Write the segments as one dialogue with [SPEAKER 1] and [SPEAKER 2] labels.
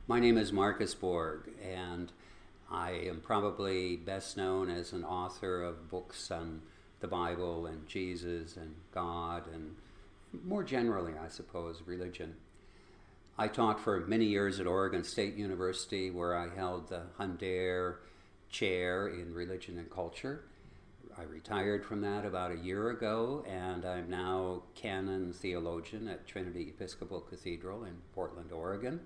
[SPEAKER 1] My name is Marcus Borg, and I am probably best known as an author of books on the Bible and Jesus and God and more generally, I suppose, religion. I taught for many years at Oregon State University, where I held the Hundair Chair in Religion and Culture. I retired from that about a year ago, and I'm now canon theologian at Trinity Episcopal Cathedral in Portland, Oregon.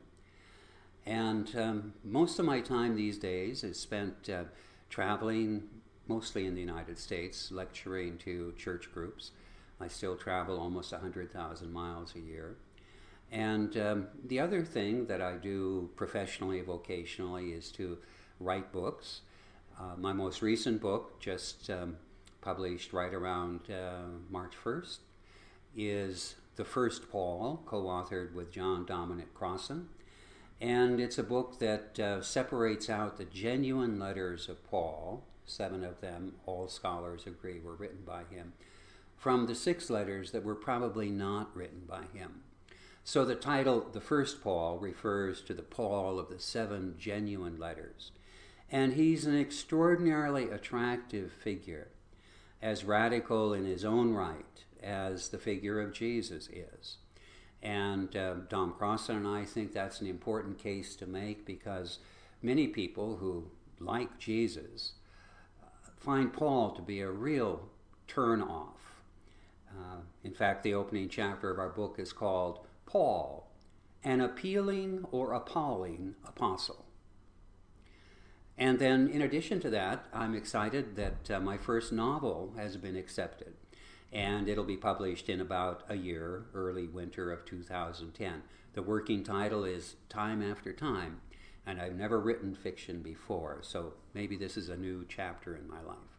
[SPEAKER 1] And most of my time these days is spent traveling, mostly in the United States, lecturing to church groups. I still travel almost 100,000 miles a year. And the other thing that I do professionally, vocationally, is to write books. My most recent book, just published right around March 1st, is The First Paul, co-authored with John Dominic Crossan. And it's a book that separates out the genuine letters of Paul, 7 of them, all scholars agree, were written by him, from the 6 letters that were probably not written by him. So the title, The First Paul, refers to the Paul of the 7 genuine letters. And he's an extraordinarily attractive figure, as radical in his own right as the figure of Jesus is. And Dom Crossan and I think that's an important case to make, because many people who like Jesus find Paul to be a real turn-off. In fact, the opening chapter of our book is called Paul, an appealing or appalling apostle. And then in addition to that, I'm excited that my first novel has been accepted. And it'll be published in about a year, early winter of 2010. The working title is Time After Time, and I've never written fiction before, so maybe this is a new chapter in my life.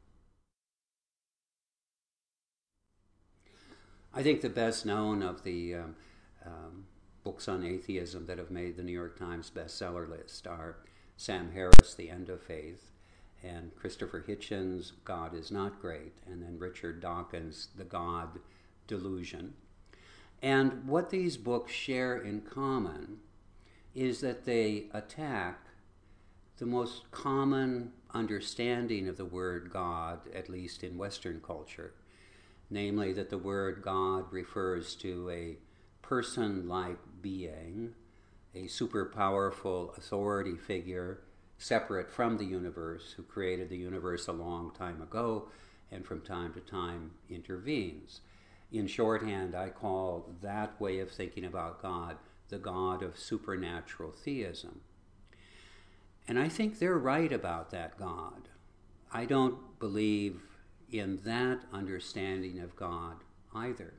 [SPEAKER 1] I think the best known of the books on atheism that have made the New York Times bestseller list are Sam Harris' The End of Faith, and Christopher Hitchens' God is Not Great, and then Richard Dawkins' The God Delusion. And what these books share in common is that they attack the most common understanding of the word God, at least in Western culture, namely that the word God refers to a person-like being, a super powerful authority figure separate from the universe, who created the universe a long time ago and from time to time intervenes. In shorthand, I call that way of thinking about God the God of supernatural theism. And I think they're right about that God. I don't believe in that understanding of God either.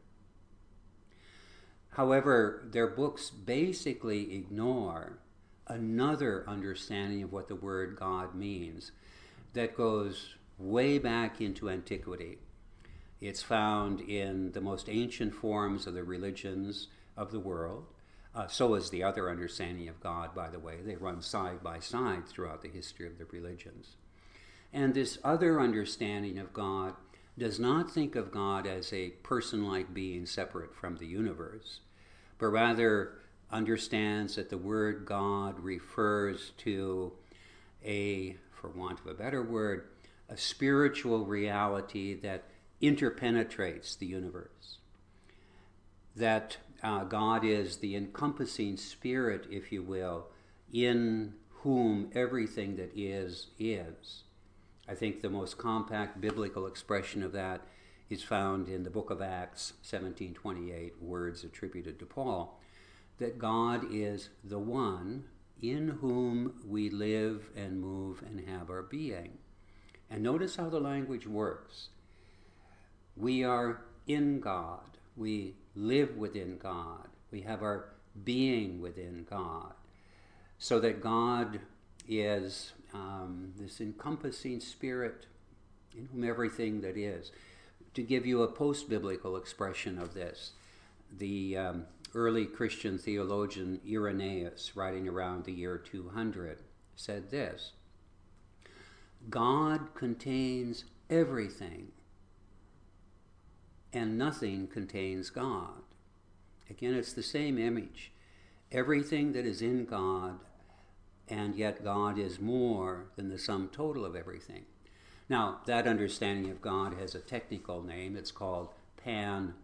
[SPEAKER 1] However, their books basically ignore another understanding of what the word God means that goes way back into antiquity. It's found in the most ancient forms of the religions of the world. So is the other understanding of God, by the way. They run side by side throughout the history of the religions. And this other understanding of God does not think of God as a person-like being separate from the universe, but rather understands that the word God refers to a, for want of a better word, a spiritual reality that interpenetrates the universe. That God is the encompassing spirit, if you will, in whom everything that is. I think the most compact biblical expression of that is found in the book of Acts 17:28, words attributed to Paul, that God is the one in whom we live and move and have our being. And notice how the language works. We are in God. We live within God. We have our being within God. So that God is this encompassing spirit in whom everything that is. To give you a post-biblical expression of this, the early Christian theologian Irenaeus, writing around the year 200, said this: God contains everything, and nothing contains God. Again, it's the same image. everything that is in God, and yet God is more than the sum total of everything. Now, that understanding of God has a technical name. It's called panentheism,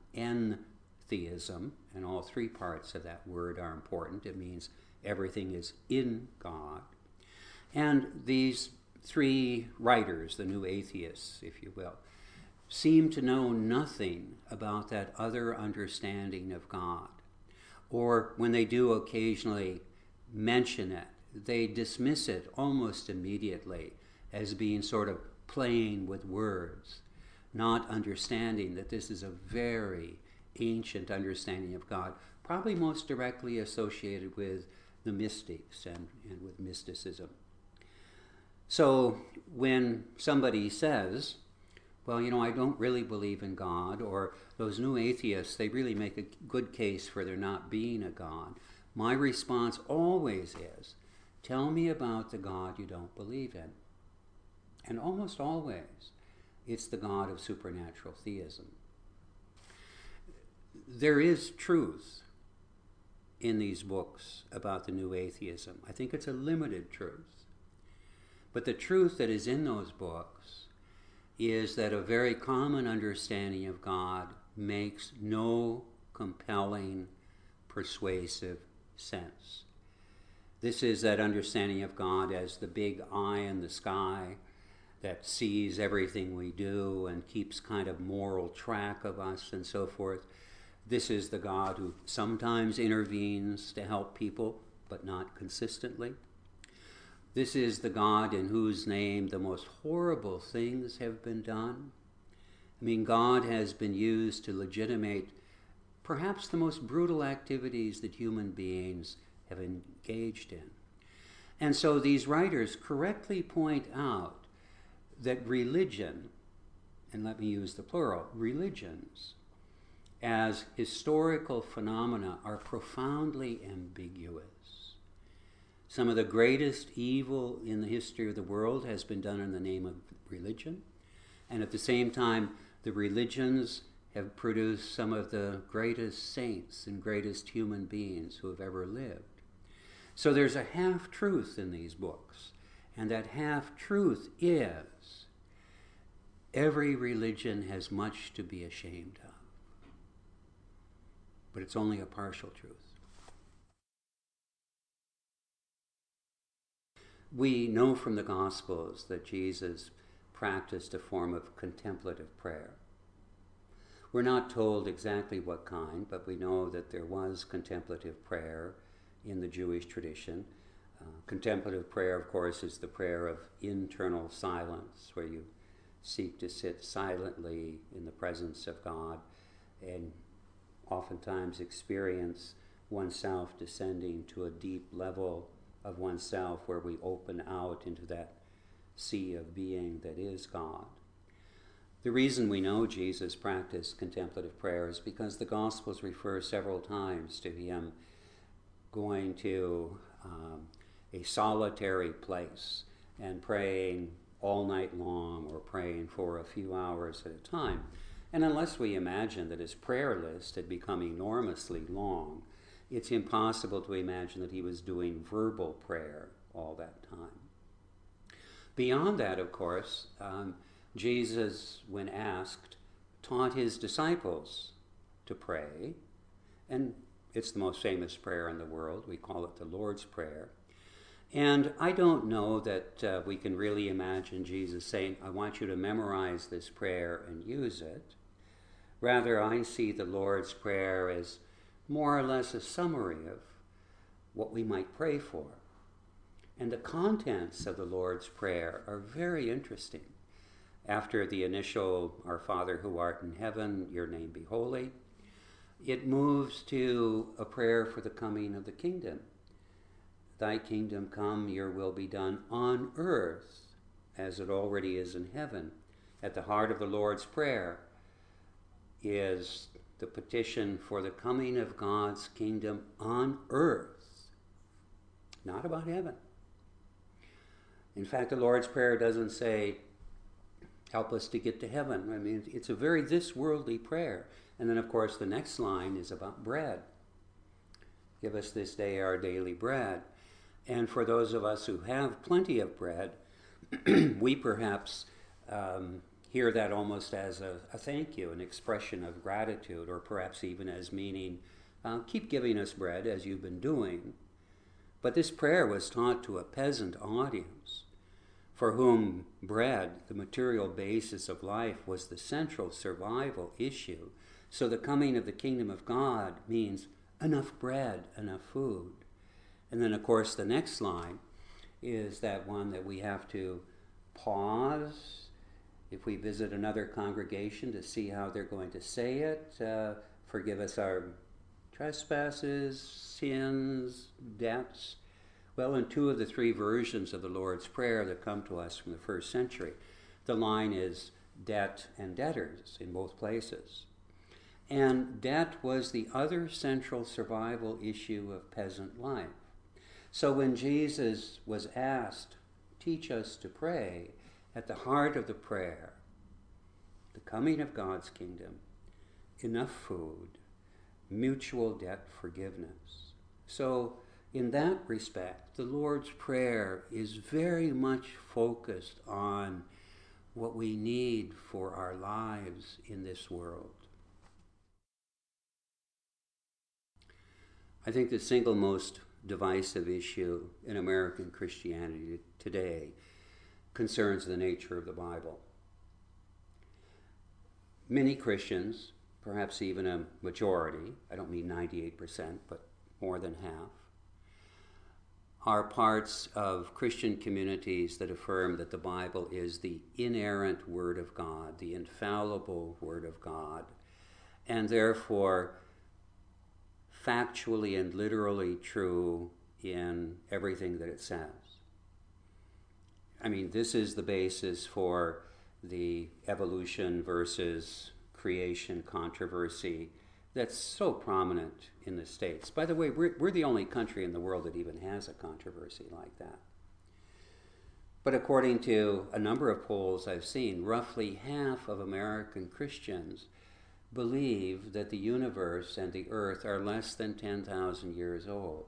[SPEAKER 1] and all three parts of that word are important. It means everything is in God. And these three writers, the new atheists, if you will, seem to know nothing about that other understanding of God. Or when they do occasionally mention it, they dismiss it almost immediately as being sort of playing with words, not understanding that this is a very ancient understanding of God, probably most directly associated with the mystics and with mysticism. So when somebody says, well, I don't really believe in God, or those new atheists, they really make a good case for there not being a God, my response always is, tell me about the God you don't believe in. And almost always, it's the God of supernatural theism. There is truth in these books about the new atheism. I think it's a limited truth. But the truth that is in those books is that a very common understanding of God makes no compelling, persuasive sense. This is that understanding of God as the big eye in the sky that sees everything we do and keeps kind of moral track of us and so forth. This is the God who sometimes intervenes to help people, but not consistently. This is the God in whose name the most horrible things have been done. I mean, God has been used to legitimate perhaps the most brutal activities that human beings have engaged in. And so these writers correctly point out that religion, and let me use the plural, religions, as historical phenomena are profoundly ambiguous. Some of the greatest evil in the history of the world has been done in the name of religion, and at the same time, the religions have produced some of the greatest saints and greatest human beings who have ever lived. So there's a half-truth in these books, and that half-truth is every religion has much to be ashamed of. But it's only a partial truth. We know from the Gospels that Jesus practiced a form of contemplative prayer. We're not told exactly what kind, but we know that there was contemplative prayer in the Jewish tradition. Contemplative prayer, of course, is the prayer of internal silence, where you seek to sit silently in the presence of God and oftentimes experience oneself descending to a deep level of oneself where we open out into that sea of being that is God. The reason we know Jesus practiced contemplative prayer is because the Gospels refer several times to him going to a solitary place and praying all night long or praying for a few hours at a time. And unless we imagine that his prayer list had become enormously long, it's impossible to imagine that he was doing verbal prayer all that time. Beyond that, of course, Jesus, when asked, taught his disciples to pray, and it's the most famous prayer in the world. We call it the Lord's Prayer. And I don't know that we can really imagine Jesus saying, I want you to memorize this prayer and use it. Rather, I see the Lord's Prayer as more or less a summary of what we might pray for. And the contents of the Lord's Prayer are very interesting. After the initial, Our Father who art in heaven, your name be holy, it moves to a prayer for the coming of the kingdom. Thy kingdom come, your will be done on earth as it already is in heaven. At the heart of the Lord's Prayer is the petition for the coming of God's kingdom on earth, not about heaven. In fact, the Lord's Prayer doesn't say, help us to get to heaven. I mean, it's a very this worldly prayer. And then, of course, the next line is about bread. Give us this day our daily bread. And for those of us who have plenty of bread, we perhaps hear that almost as a thank you, an expression of gratitude, or perhaps even as meaning, keep giving us bread as you've been doing. But this prayer was taught to a peasant audience for whom bread, the material basis of life, was the central survival issue. So the coming of the kingdom of God means enough bread, enough food. And then, of course, the next line is that one that we have to pause if we visit another congregation to see how they're going to say it. Forgive us our trespasses, sins, debts. Well, in two of the three versions of the Lord's Prayer that come to us from the first century, the line is debt and debtors in both places. And debt was the other central survival issue of peasant life. So when Jesus was asked, teach us to pray, at the heart of the prayer, the coming of God's kingdom, enough food, mutual debt forgiveness. So in that respect, the Lord's Prayer is very much focused on what we need for our lives in this world. I think the single most divisive issue in American Christianity today concerns the nature of the Bible. Many Christians, perhaps even a majority, I don't mean 98%, but more than half, are parts of Christian communities that affirm that the Bible is the inerrant Word of God, the infallible Word of God, and therefore factually and literally true in everything that it says. I mean, this is the basis for the evolution versus creation controversy that's so prominent in the States. By the way, we're the only country in the world that even has a controversy like that. But according to a number of polls I've seen, roughly half of American Christians believe that the universe and the earth are less than 10,000 years old.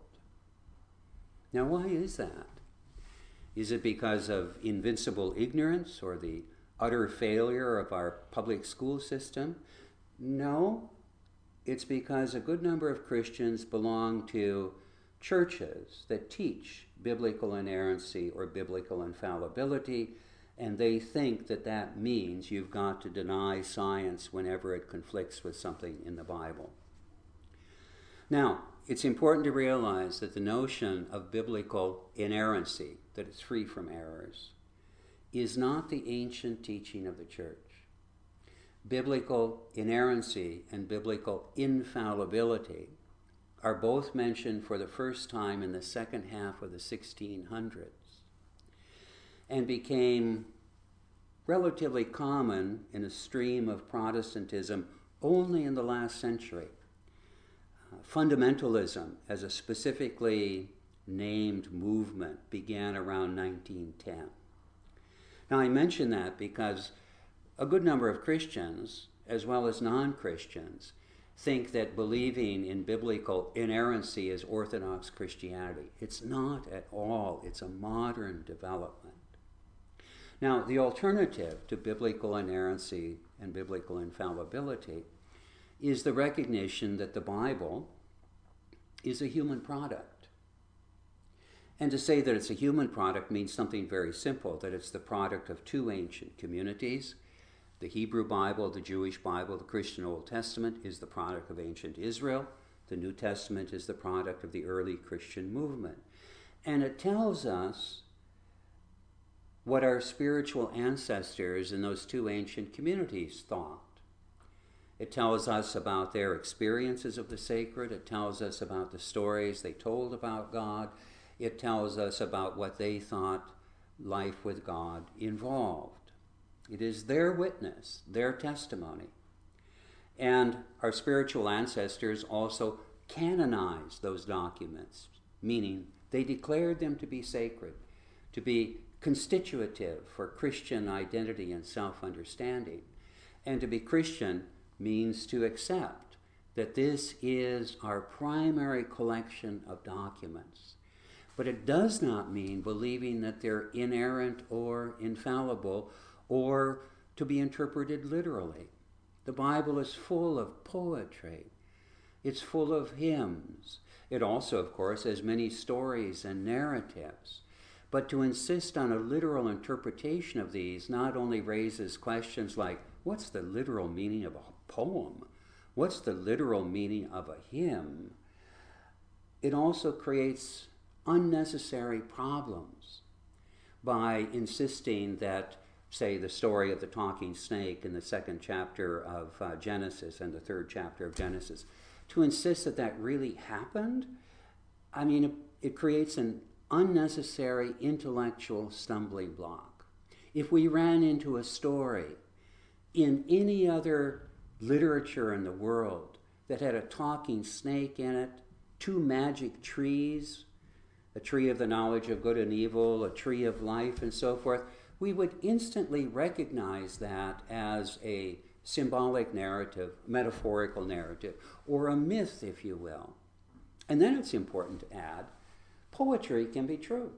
[SPEAKER 1] Now, why is that? Is it because of invincible ignorance or the utter failure of our public school system? No, it's because a good number of Christians belong to churches that teach biblical inerrancy or biblical infallibility, and they think that that means you've got to deny science whenever it conflicts with something in the Bible. Now, it's important to realize that the notion of biblical inerrancy, that it's free from errors, is not the ancient teaching of the church. Biblical inerrancy and biblical infallibility are both mentioned for the first time in the second half of the 1600s and became relatively common in a stream of Protestantism only in the last century. Fundamentalism, as a specifically named movement, began around 1910. Now, I mention that because a good number of Christians, as well as non-Christians, think that believing in biblical inerrancy is Orthodox Christianity. It's not at all. It's a modern development. Now, the alternative to biblical inerrancy and biblical infallibility is the recognition that the Bible is a human product. And to say that it's a human product means something very simple, that it's the product of two ancient communities. The Hebrew Bible, the Jewish Bible, the Christian Old Testament is the product of ancient Israel. The New Testament is the product of the early Christian movement. And it tells us what our spiritual ancestors in those two ancient communities thought. It tells us about their experiences of the sacred. It tells us about the stories they told about God. It tells us about what they thought life with God involved. It is their witness, their testimony. And our spiritual ancestors also canonized those documents, meaning they declared them to be sacred, to be constitutive for Christian identity and self-understanding. And to be Christian means to accept that this is our primary collection of documents. But it does not mean believing that they're inerrant or infallible or to be interpreted literally. The Bible is full of poetry. It's full of hymns. It also, of course, has many stories and narratives. But to insist on a literal interpretation of these not only raises questions like, what's the literal meaning of a poem? What's the literal meaning of a hymn? It also creates unnecessary problems by insisting that, say, the story of the talking snake in the second chapter of Genesis and the third chapter of Genesis, to insist that that really happened, I mean, it creates an unnecessary intellectual stumbling block. If we ran into a story in any other literature in the world that had a talking snake in it, two magic trees, a tree of the knowledge of good and evil, a tree of life, and so forth, we would instantly recognize that as a symbolic narrative, metaphorical narrative, or a myth, if you will. And then it's important to add, poetry can be true,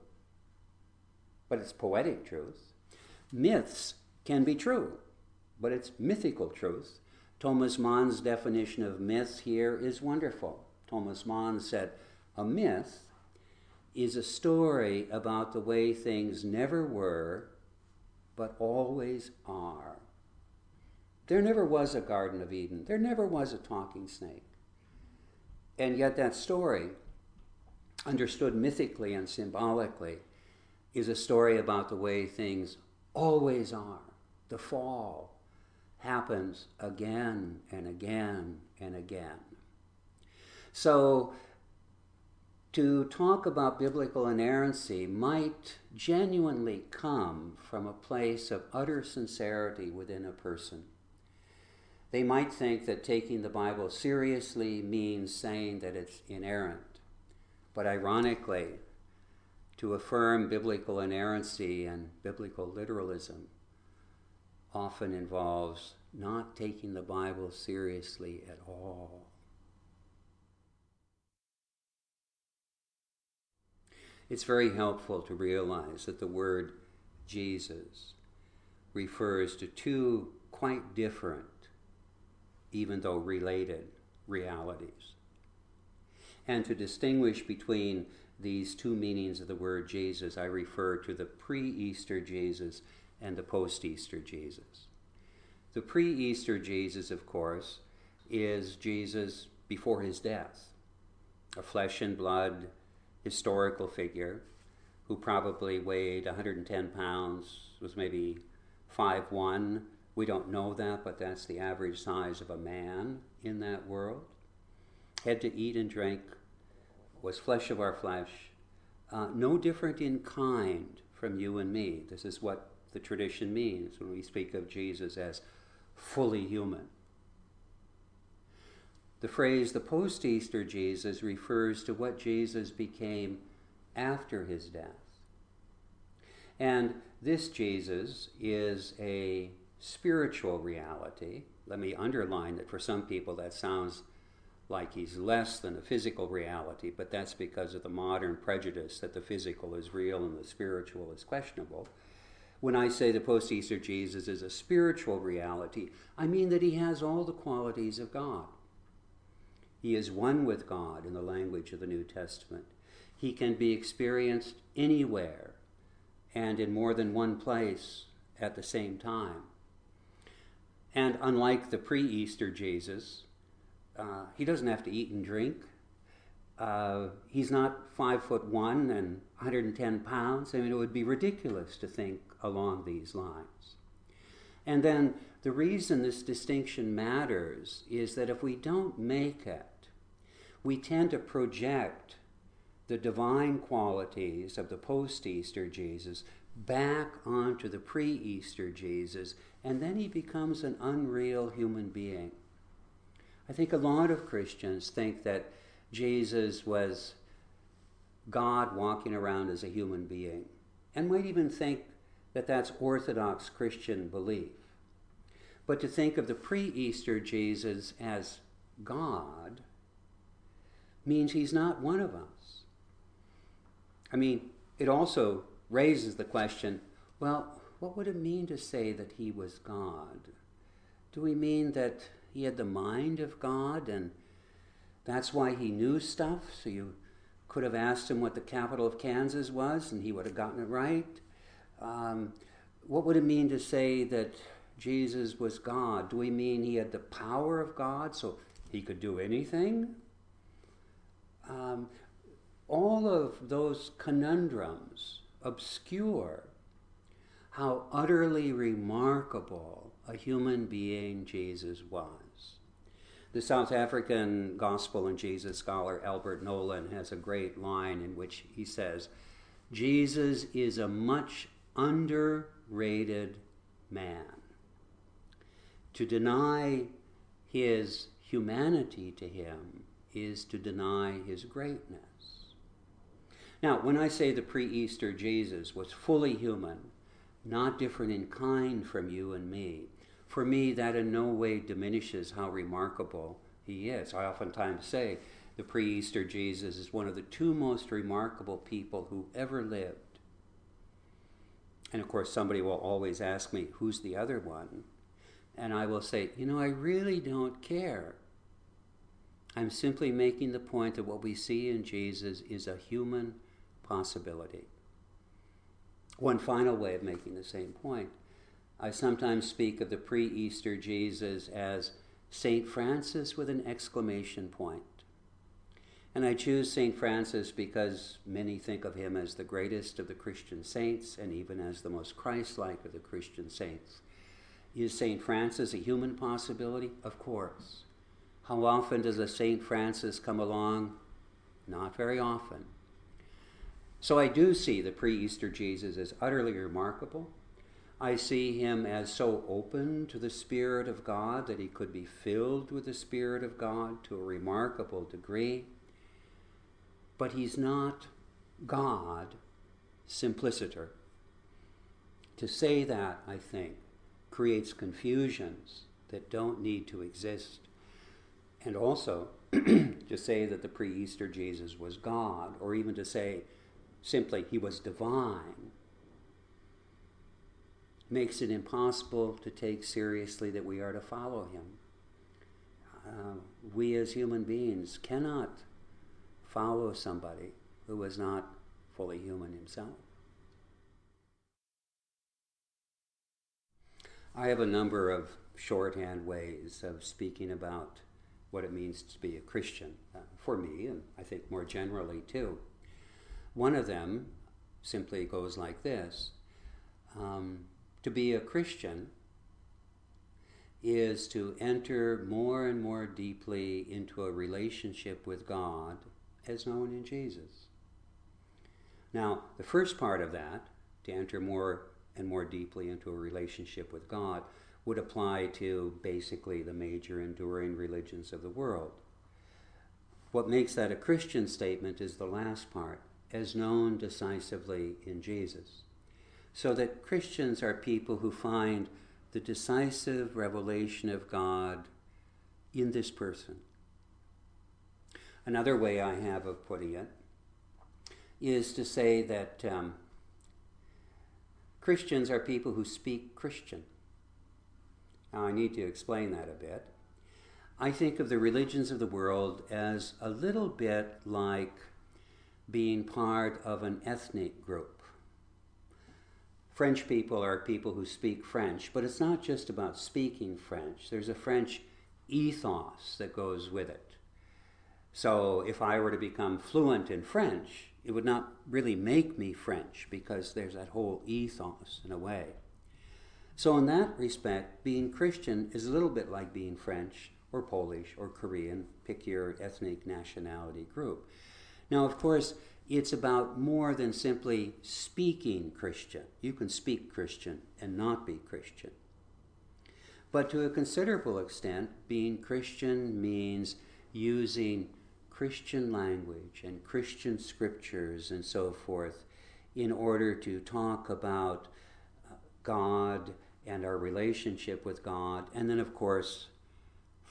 [SPEAKER 1] but it's poetic truth. Myths can be true, but it's mythical truth. Thomas Mann's definition of myth here is wonderful. Thomas Mann said, a myth is a story about the way things never were, but always are. There never was a Garden of Eden. There never was a talking snake. And yet that story, understood mythically and symbolically, is a story about the way things always are. The fall happens again and again and again. So to talk about biblical inerrancy might genuinely come from a place of utter sincerity within a person. They might think that taking the Bible seriously means saying that it's inerrant. But ironically, to affirm biblical inerrancy and biblical literalism often involves not taking the Bible seriously at all. It's very helpful to realize that the word Jesus refers to two quite different, even though related, realities. And to distinguish between these two meanings of the word Jesus, I refer to the pre-Easter Jesus and the post-Easter Jesus. The pre-Easter Jesus, of course, is Jesus before his death, a flesh and blood historical figure who probably weighed 110 pounds, was maybe 5'1". We don't know that, but that's the average size of a man in that world. Had to eat and drink, was flesh of our flesh, no different in kind from you and me. This is what the tradition means when we speak of Jesus as fully human. The phrase, the post-Easter Jesus, refers to what Jesus became after his death. And this Jesus is a spiritual reality. Let me underline that for some people that sounds like he's less than a physical reality, but that's because of the modern prejudice that the physical is real and the spiritual is questionable. When I say the post-Easter Jesus is a spiritual reality, I mean that he has all the qualities of God. He is one with God in the language of the New Testament. He can be experienced anywhere and in more than one place at the same time. And unlike the pre-Easter Jesus, he doesn't have to eat and drink. He's not 5'1" and 110 pounds. I mean, it would be ridiculous to think along these lines. And then the reason this distinction matters is that if we don't make it, we tend to project the divine qualities of the post-Easter Jesus back onto the pre-Easter Jesus, and then he becomes an unreal human being. I think a lot of Christians think that Jesus was God walking around as a human being, and might even think that that's Orthodox Christian belief. But to think of the pre-Easter Jesus as God means he's not one of us. I mean, it also raises the question, well, what would it mean to say that he was God? Do we mean that he had the mind of God and that's why he knew stuff? So you could have asked him what the capital of Kansas was and he would have gotten it right. What would it mean to say that Jesus was God? Do we mean he had the power of God so he could do anything? All of those conundrums obscure how utterly remarkable a human being Jesus was. The South African Gospel and Jesus scholar Albert Nolan has a great line in which he says, Jesus is a much underrated man. To deny his humanity to him is to deny his greatness. Now, when I say the pre-Easter Jesus was fully human, not different in kind from you and me, for me that in no way diminishes how remarkable he is. I oftentimes say the pre-Easter Jesus is one of the two most remarkable people who ever lived. And of course, somebody will always ask me, who's the other one? And I will say, I really don't care. I'm simply making the point that what we see in Jesus is a human possibility. One final way of making the same point. I sometimes speak of the pre-Easter Jesus as St. Francis with an exclamation point. And I choose St. Francis because many think of him as the greatest of the Christian saints and even as the most Christ-like of the Christian saints. Is St. Francis a human possibility? Of course. How often does a St. Francis come along? Not very often. So I do see the pre-Easter Jesus as utterly remarkable. I see him as so open to the Spirit of God that he could be filled with the Spirit of God to a remarkable degree. But he's not God simpliciter. To say that, I think, creates confusions that don't need to exist. And also, to say that the pre-Easter Jesus was God, or even to say simply he was divine, makes it impossible to take seriously that we are to follow him. We as human beings cannot follow somebody who is not fully human himself. I have a number of shorthand ways of speaking about what it means to be a Christian, for me, and I think more generally too. One of them simply goes like this. To be a Christian is to enter more and more deeply into a relationship with God as known in Jesus. Now, the first part of that, to enter more and more deeply into a relationship with God, would apply to basically the major enduring religions of the world. What makes that a Christian statement is the last part, as known decisively in Jesus. So that Christians are people who find the decisive revelation of God in this person. Another way I have of putting it is to say that Christians are people who speak Christian. Now I need to explain that a bit. I think of the religions of the world as a little bit like being part of an ethnic group. French people are people who speak French, but it's not just about speaking French. There's a French ethos that goes with it. So if I were to become fluent in French, it would not really make me French because there's that whole ethos in a way. So in that respect, being Christian is a little bit like being French or Polish or Korean, pick your ethnic nationality group. Now, of course, it's about more than simply speaking Christian. You can speak Christian and not be Christian. But to a considerable extent, being Christian means using Christian language and Christian scriptures and so forth in order to talk about God and our relationship with God, and then, of course,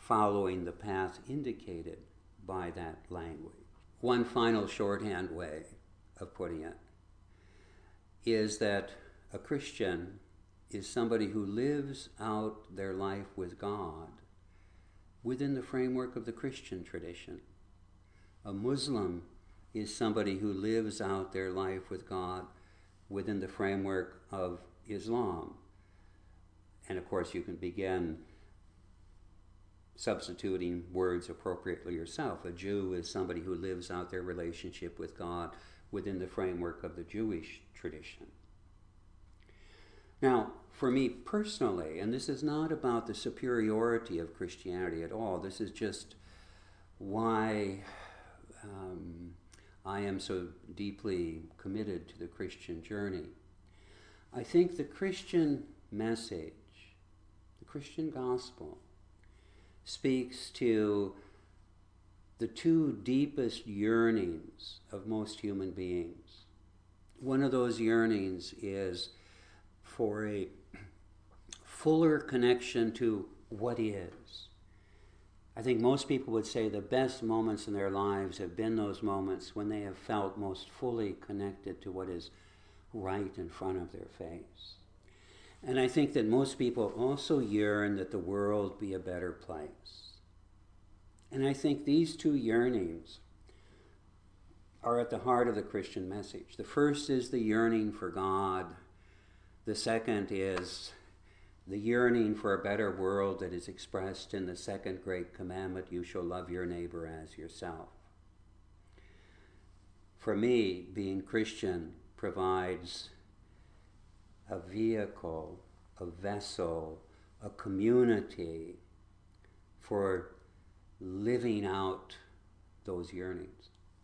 [SPEAKER 1] following the path indicated by that language. One final shorthand way of putting it is that a Christian is somebody who lives out their life with God within the framework of the Christian tradition. A Muslim is somebody who lives out their life with God within the framework of Islam. And of course, you can begin substituting words appropriately yourself. A Jew is somebody who lives out their relationship with God within the framework of the Jewish tradition. Now, for me personally, and this is not about the superiority of Christianity at all, this is just why I am so deeply committed to the Christian journey. I think the Christian message, the Christian gospel, speaks to the two deepest yearnings of most human beings. One of those yearnings is for a fuller connection to what is. I think most people would say the best moments in their lives have been those moments when they have felt most fully connected to what is right in front of their face. And I think that most people also yearn that the world be a better place. And I think these two yearnings are at the heart of the Christian message. The first is the yearning for God. The second is the yearning for a better world that is expressed in the second great commandment, you shall love your neighbor as yourself. For me, being Christian provides a vehicle, a vessel, a community for living out those yearnings.